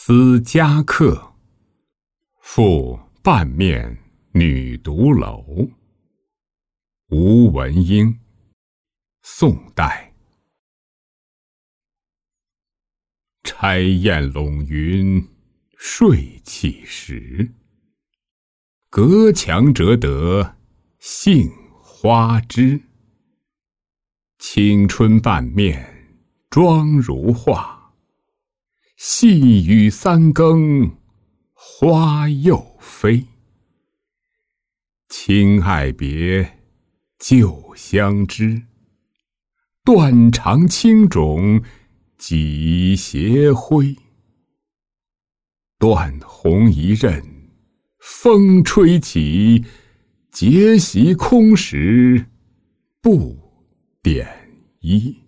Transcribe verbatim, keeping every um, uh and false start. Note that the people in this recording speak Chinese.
思家客，赋半面女独楼。吴文英，宋代。拆雁拢云睡起时，隔墙折得杏花枝。青春半面妆如画，细雨三更花又飞。亲爱别旧相知，断肠青冢几斜晖。断鸿一任风吹起，结席空时不点衣。